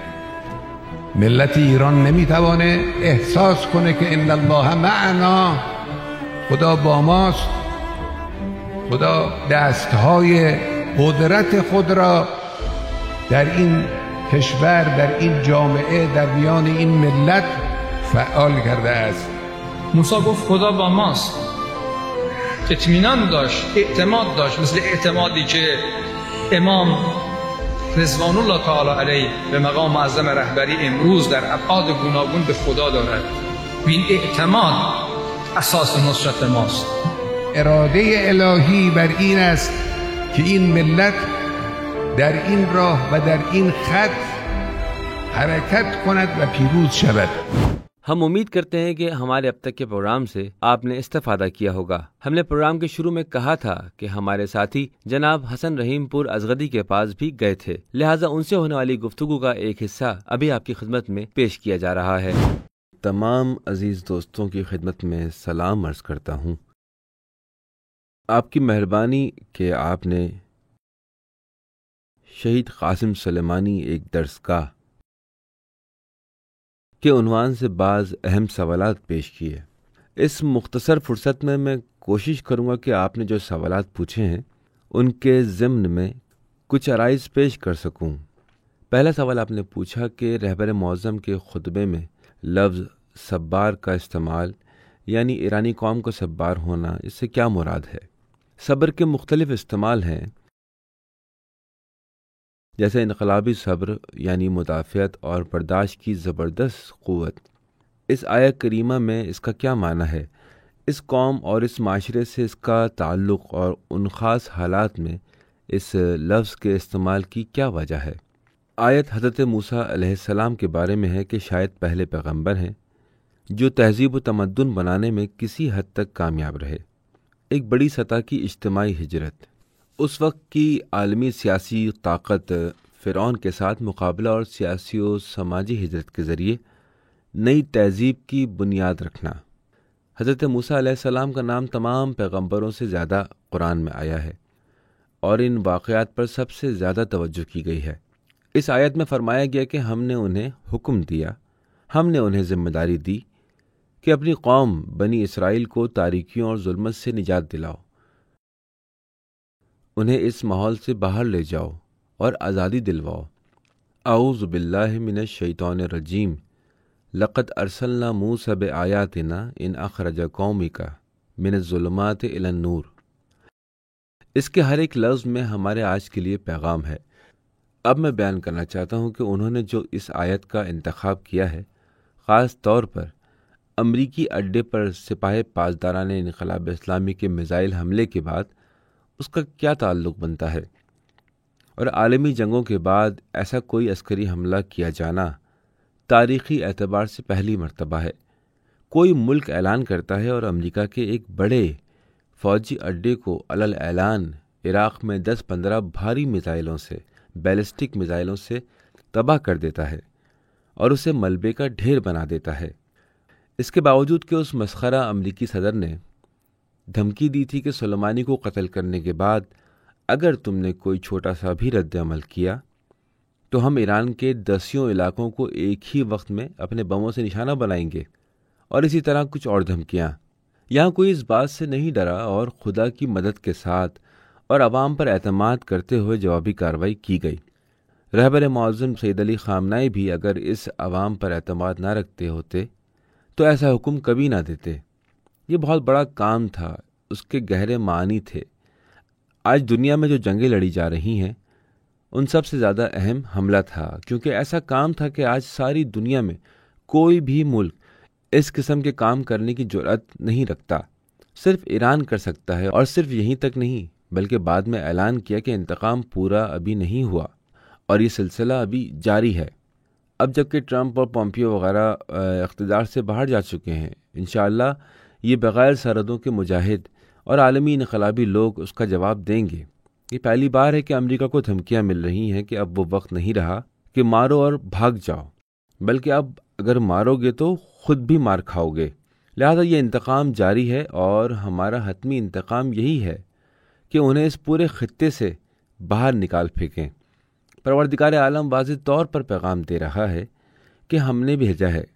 ملت ایران نمی توانه احساس کنه که ان الله معنا، خدا با ماست؟ خدا دستهای قدرت خود را در این کشور، در این جامعه، در میان این ملت فعال کرده است. موسی گفت خدا با ماست، اطمینان داشت، اعتماد داشت، مثل اعتمادی که امام رضوان الله تعالی علیه به مقام معظم رهبری امروز در ابعاد گوناگون به خدا دارد. این اعتماد اساس نصرت ماست. اراده الهی بر این است که این ملت در این راه و در این خط حرکت کند و پیروز شود. हम उम्मीद करते हैं कि हमारे अब तक के प्रोग्राम से आपने इस्तेफादा किया होगा। हमने प्रोग्राम के शुरू में कहा था कि हमारे साथी जनाब हसन रहीमपुर अजगदी के पास भी गए थे, लिहाजा उनसे होने वाली गुफ्तगू का एक हिस्सा अभी आपकी खिदमत में पेश किया जा रहा है। तमाम अजीज दोस्तों की खिदमत में सलाम अर्ज करता हूँ। आपकी मेहरबानी कि आपने शहीद कासिम सुलेमानी एक दर्सगाह के उन्वान से बाज़ अहम सवालात पेश किए। इस मुख्तसर फुर्सत में मैं कोशिश करूँगा कि आपने जो सवालात पूछे हैं उनके ज़िम्न में कुछ अराइज़ पेश कर सकूँ। पहला सवाल आपने पूछा कि रहबर मुअज़्ज़म के खुतबे में लफ्ज़ सब्बार का इस्तेमाल, यानी ईरानी कौम को सब्बार होना, इससे क्या मुराद है। सब्र के मुख्तलिफ़ इस्तेमाल हैं, जैसे इनकलाबी सब्र यानी मुदाफ़ियत और बर्दाश्त की ज़बरदस्त क़ुव्वत। इस आयत करीमा में इसका क्या माना है? اس قوم اور اس معاشرے سے اس کا تعلق اور ان خاص حالات میں اس لفظ کے استعمال کی کیا وجہ ہے؟ آیت حضرت موسیٰ علیہ السلام کے بارے میں ہے کہ شاید پہلے پیغمبر ہیں جو تہذیب و تمدن بنانے میں کسی حد تک کامیاب رہے۔ ایک بڑی سطح کی اجتماعی ہجرت، اس وقت کی عالمی سیاسی طاقت فرعون کے ساتھ مقابلہ اور سیاسی و سماجی ہجرت کے ذریعے نئی تہذیب کی بنیاد رکھنا۔ حضرت موسیٰ علیہ السلام کا نام تمام پیغمبروں سے زیادہ قرآن میں آیا ہے اور ان واقعات پر سب سے زیادہ توجہ کی گئی ہے۔ اس آیت میں فرمایا گیا کہ ہم نے انہیں حکم دیا، ہم نے انہیں ذمہ داری دی کہ اپنی قوم بنی اسرائیل کو تاریکیوں اور ظلمت سے نجات دلاؤ، انہیں اس ماحول سے باہر لے جاؤ اور آزادی دلواؤ۔ اعوذ باللہ من الشیطان الرجیم، لقد ارسلنا موسیٰ بآیاتنا ان اخرج قومک من الظلمات الی النور۔ اس کے ہر ایک لفظ میں ہمارے آج کے لیے پیغام ہے۔ اب میں بیان کرنا چاہتا ہوں کہ انہوں نے جو اس آیت کا انتخاب کیا ہے، خاص طور پر امریکی اڈے پر سپاہ پاسداران انقلاب اسلامی کے میزائل حملے کے بعد اس کا کیا تعلق بنتا ہے، اور عالمی جنگوں کے بعد ایسا کوئی عسکری حملہ کیا جانا تاریخی اعتبار سے پہلی مرتبہ ہے۔ کوئی ملک اعلان کرتا ہے اور امریکہ کے ایک بڑے فوجی اڈے کو علل اعلان عراق میں دس پندرہ بھاری میزائلوں سے بیلسٹک میزائلوں سے تباہ کر دیتا ہے اور اسے ملبے کا ڈھیر بنا دیتا ہے۔ اس کے باوجود کہ اس مسخرہ امریکی صدر نے دھمکی دی تھی کہ سلیمانی کو قتل کرنے کے بعد اگر تم نے کوئی چھوٹا سا بھی رد عمل کیا تو ہم ایران کے دسیوں علاقوں کو ایک ہی وقت میں اپنے بموں سے نشانہ بنائیں گے، اور اسی طرح کچھ اور دھمکیاں۔ یہاں کوئی اس بات سے نہیں ڈرا اور خدا کی مدد کے ساتھ اور عوام پر اعتماد کرتے ہوئے جوابی کارروائی کی گئی۔ رہبر معظم سید علی خامنہئی بھی اگر اس عوام پر اعتماد نہ رکھتے ہوتے تو ایسا حکم کبھی نہ دیتے۔ یہ بہت بڑا کام تھا، اس کے گہرے معنی تھے۔ آج دنیا میں جو جنگیں لڑی جا رہی ہیں ان سب سے زیادہ اہم حملہ تھا، کیونکہ ایسا کام تھا کہ آج ساری دنیا میں کوئی بھی ملک اس قسم کے کام کرنے کی جرأت نہیں رکھتا۔ صرف ایران کر سکتا ہے، اور صرف یہیں تک نہیں بلکہ بعد میں اعلان کیا کہ انتقام پورا ابھی نہیں ہوا اور یہ سلسلہ ابھی جاری ہے۔ اب جبکہ ٹرمپ اور پومپیو وغیرہ اقتدار سے باہر جا چکے ہیں، انشاءاللہ یہ بغیر سرحدوں کے مجاہد اور عالمی انقلابی لوگ اس کا جواب دیں گے۔ یہ پہلی بار ہے کہ امریکہ کو دھمکیاں مل رہی ہیں کہ اب وہ وقت نہیں رہا کہ مارو اور بھاگ جاؤ، بلکہ اب اگر مارو گے تو خود بھی مار کھاؤ گے۔ لہذا یہ انتقام جاری ہے اور ہمارا حتمی انتقام یہی ہے کہ انہیں اس پورے خطے سے باہر نکال پھینکیں۔ پروردگار عالم واضح طور پر پیغام دے رہا ہے کہ ہم نے بھیجا ہے۔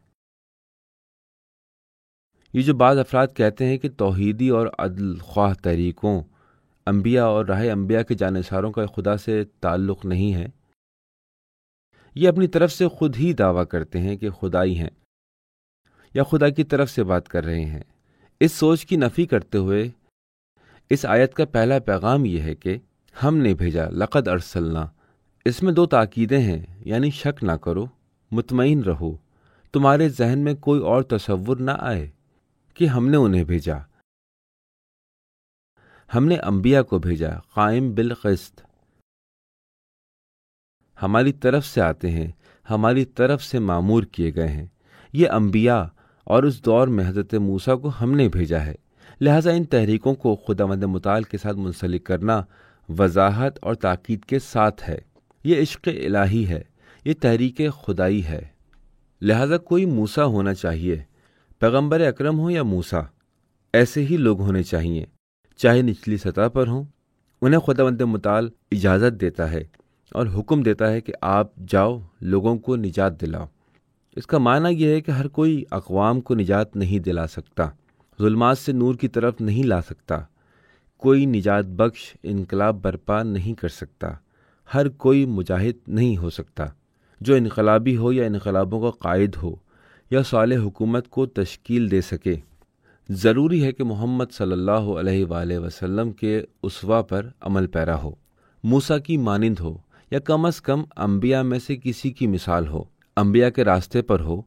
یہ جو بعض افراد کہتے ہیں کہ توحیدی اور عدل خواہ تحریکوں، انبیاء اور راہ انبیاء کے جانثاروں کا خدا سے تعلق نہیں ہے، یہ اپنی طرف سے خود ہی دعویٰ کرتے ہیں کہ خدائی ہیں یا خدا کی طرف سے بات کر رہے ہیں۔ اس سوچ کی نفی کرتے ہوئے اس آیت کا پہلا پیغام یہ ہے کہ ہم نے بھیجا، لقد ارسلنا۔ اس میں دو تاکیدیں ہیں، یعنی شک نہ کرو، مطمئن رہو، تمہارے ذہن میں کوئی اور تصور نہ آئے کہ ہم نے انہیں بھیجا۔ ہم نے انبیاء کو بھیجا، قائم بالقسط، ہماری طرف سے آتے ہیں، ہماری طرف سے مامور کیے گئے ہیں۔ یہ انبیاء اور اس دور میں حضرت موسیٰ کو ہم نے بھیجا ہے۔ لہٰذا ان تحریکوں کو خداوند متعال کے ساتھ منسلک کرنا وضاحت اور تاکید کے ساتھ ہے۔ یہ عشق الہی ہے، یہ تحریک خدائی ہے۔ لہٰذا کوئی موسیٰ ہونا چاہیے، پیغمبر اکرم ہو یا موسیٰ، ایسے ہی لوگ ہونے چاہیے، چاہے نچلی سطح پر ہوں۔ انہیں خداوند متعال اجازت دیتا ہے اور حکم دیتا ہے کہ آپ جاؤ، لوگوں کو نجات دلاؤ۔ اس کا معنی یہ ہے کہ ہر کوئی اقوام کو نجات نہیں دلا سکتا، ظلمات سے نور کی طرف نہیں لا سکتا، کوئی نجات بخش انقلاب برپا نہیں کر سکتا، ہر کوئی مجاہد نہیں ہو سکتا جو انقلابی ہو یا انقلابوں کا قائد ہو یا صالح حکومت کو تشکیل دے سکے۔ ضروری ہے کہ محمد صلی اللہ علیہ وآلہ وسلم کے اسوہ پر عمل پیرا ہو، موسیٰ کی مانند ہو، یا کم از کم انبیاء میں سے کسی کی مثال ہو، انبیاء کے راستے پر ہو،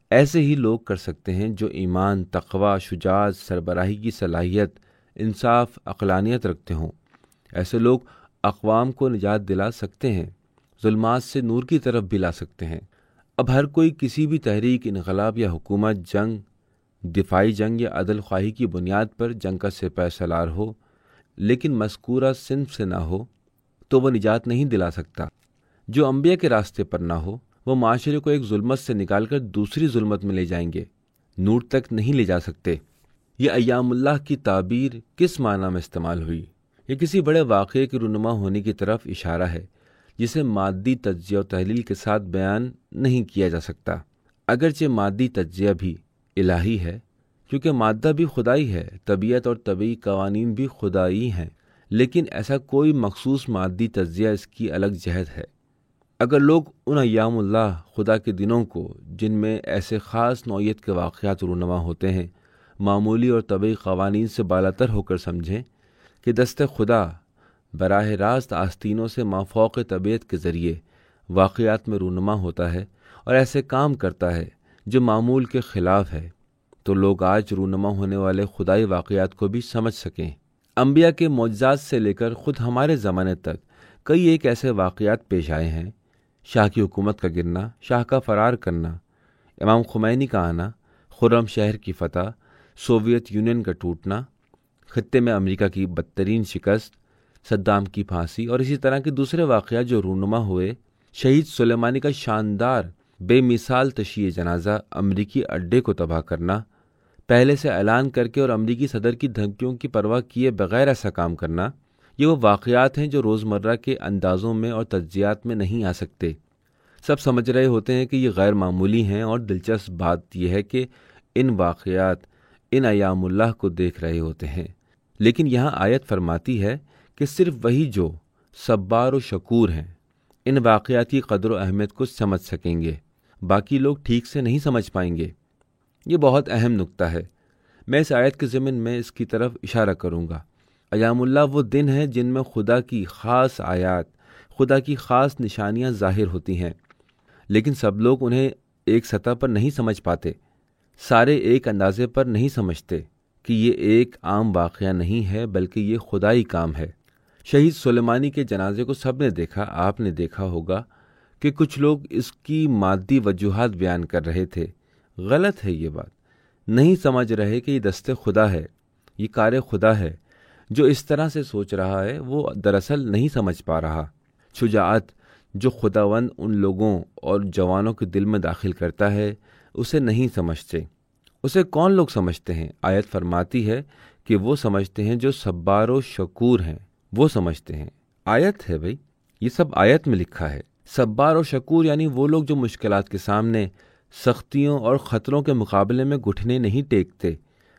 ایسے ہی لوگ کر سکتے ہیں جو ایمان، تقوی، شجاعت، سربراہی کی صلاحیت، انصاف، عقلانیت رکھتے ہوں۔ ایسے لوگ اقوام کو نجات دلا سکتے ہیں، ظلمات سے نور کی طرف بھی لا سکتے ہیں۔ اب ہر کوئی کسی بھی تحریک، انقلاب یا حکومت، جنگ، دفاعی جنگ یا عدل خواہی کی بنیاد پر جنگ کا سپہ سالار ہو، لیکن مذکورہ صنف سے نہ ہو تو وہ نجات نہیں دلا سکتا۔ جو انبیاء کے راستے پر نہ ہو وہ معاشرے کو ایک ظلمت سے نکال کر دوسری ظلمت میں لے جائیں گے، نور تک نہیں لے جا سکتے۔ یہ ایام اللہ کی تعبیر کس معنی میں استعمال ہوئی؟ یہ کسی بڑے واقعے کے رونما ہونے کی طرف اشارہ ہے جسے مادی تجزیہ و تحلیل کے ساتھ بیان نہیں کیا جا سکتا، اگرچہ مادی تجزیہ بھی الہی ہے، کیونکہ مادہ بھی خدائی ہے، طبیعت اور طبعی قوانین بھی خدائی ہیں، لیکن ایسا کوئی مخصوص مادی تجزیہ اس کی الگ جہت ہے۔ اگر لوگ ان ایام اللہ، خدا کے دنوں کو جن میں ایسے خاص نوعیت کے واقعات رونما ہوتے ہیں، معمولی اور طبعی قوانین سے بالاتر ہو کر سمجھیں کہ دست خدا براہ راست آستینوں سے مافوق طبیعت کے ذریعے واقعات میں رونما ہوتا ہے اور ایسے کام کرتا ہے جو معمول کے خلاف ہے، تو لوگ آج رونما ہونے والے خدائی واقعات کو بھی سمجھ سکیں۔ انبیاء کے معجزات سے لے کر خود ہمارے زمانے تک کئی ایک ایسے واقعات پیش آئے ہیں، شاہ کی حکومت کا گرنا، شاہ کا فرار کرنا، امام خمینی کا آنا، خرم شہر کی فتح، سوویت یونین کا ٹوٹنا، خطے میں امریکہ کی بدترین شکست، صدام کی پھانسی اور اسی طرح کے دوسرے واقعات جو رونما ہوئے۔ شہید سلیمانی کا شاندار بے مثال تشییع جنازہ، امریکی اڈے کو تباہ کرنا، پہلے سے اعلان کر کے اور امریکی صدر کی دھمکیوں کی پرواہ کیے بغیر ایسا کام کرنا، یہ وہ واقعات ہیں جو روزمرہ کے اندازوں میں اور تجزیات میں نہیں آ سکتے۔ سب سمجھ رہے ہوتے ہیں کہ یہ غیر معمولی ہیں، اور دلچسپ بات یہ ہے کہ ان واقعات ان ایام اللہ کو دیکھ رہے ہوتے ہیں، لیکن یہاں آیت فرماتی ہے کہ صرف وہی جو صبار و شکور ہیں ان واقعات کی قدر و اہمیت کو سمجھ سکیں گے، باقی لوگ ٹھیک سے نہیں سمجھ پائیں گے۔ یہ بہت اہم نکتہ ہے، میں اس آیت کے ضمن میں اس کی طرف اشارہ کروں گا۔ ایام اللہ وہ دن ہیں جن میں خدا کی خاص آیات، خدا کی خاص نشانیاں ظاہر ہوتی ہیں، لیکن سب لوگ انہیں ایک سطح پر نہیں سمجھ پاتے، سارے ایک اندازے پر نہیں سمجھتے کہ یہ ایک عام واقعہ نہیں ہے بلکہ یہ خدائی کام ہے۔ شہید سلیمانی کے جنازے کو سب نے دیکھا، آپ نے دیکھا ہوگا کہ کچھ لوگ اس کی مادی وجوہات بیان کر رہے تھے۔ غلط ہے یہ بات، نہیں سمجھ رہے کہ یہ دست خدا ہے، یہ کار خدا ہے۔ جو اس طرح سے سوچ رہا ہے وہ دراصل نہیں سمجھ پا رہا۔ شجاعت جو خداوند ان لوگوں اور جوانوں کے دل میں داخل کرتا ہے اسے نہیں سمجھتے۔ اسے کون لوگ سمجھتے ہیں؟ آیت فرماتی ہے کہ وہ سمجھتے ہیں جو صبار و شکور ہیں، وہ سمجھتے ہیں۔ آیت ہے بھائی، یہ سب آیت میں لکھا ہے۔ صبار و شکور یعنی وہ لوگ جو مشکلات کے سامنے، سختیوں اور خطروں کے مقابلے میں گھٹنے نہیں ٹیکتے،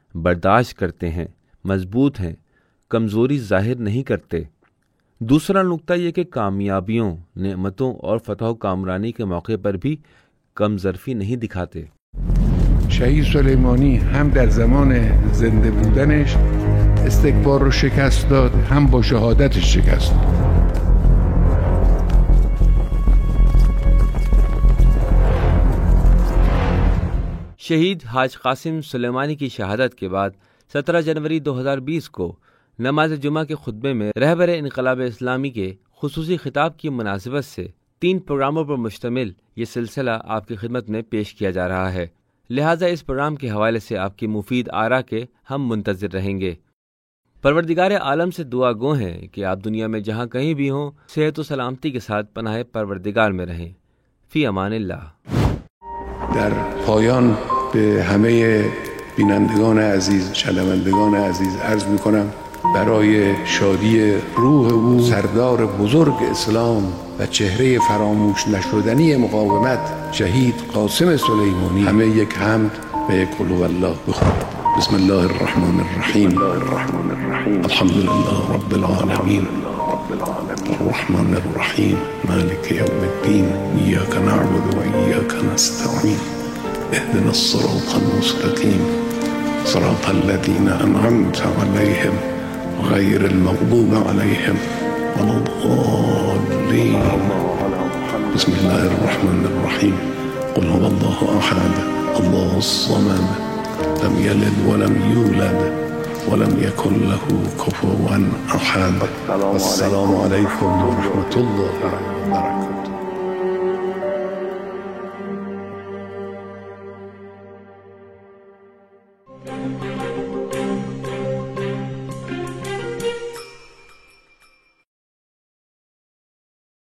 برداشت کرتے ہیں، مضبوط ہیں، کمزوری ظاہر نہیں کرتے۔ دوسرا نکتہ یہ کہ کامیابیوں، نعمتوں اور فتح و کامرانی کے موقع پر بھی کم ظرفی نہیں دکھاتے۔ شهید سلیمانی هم در زمان زنده بودنش استکبار رو شکست داد، هم با شهادتش شکست داد. شہید حاج قاسم سلیمانی کی شہادت کے بعد سترہ جنوری دو ہزار بیس کو نماز جمعہ کے خطبے میں رہبر انقلاب اسلامی کے خصوصی خطاب کی مناسبت سے تین پروگراموں پر مشتمل یہ سلسلہ آپ کی خدمت میں پیش کیا جا رہا ہے، لہٰذا اس پروگرام کے حوالے سے آپ کی مفید آراء کے ہم منتظر رہیں گے۔ پروردگار عالم سے دعا گو ہیں کہ آپ دنیا میں جہاں کہیں بھی ہوں صحت و سلامتی کے ساتھ پناہ پروردگار میں رہیں۔ فی امان اللہ۔ در پایان به همه بینندگان عزیز، شنوندگان عزیز عرض می‌کنم برای شادی روح او سردار بزرگ اسلام و چهره فراموش نشدنی مقاومت شهید قاسم سلیمانی همه یک حمد و یک قل هوالله بخونید. بسم الله الرحمن الرحیم الحمد لله رب العالمین الرحمن الرحیم مالک یوم الدین ایاک نعبد و ایاک نستعین اهدنا الصراط المستقیم صراط الذین انعمت علیهم غیر المغضوب علیهم ولا الضالین بسم الله الرحمن الرحیم قل هو الله احد الله الصمد لم يلد ولم يولد ولم يكن له كفوا أحد. السلام عليكم ورحمة الله وبركاته.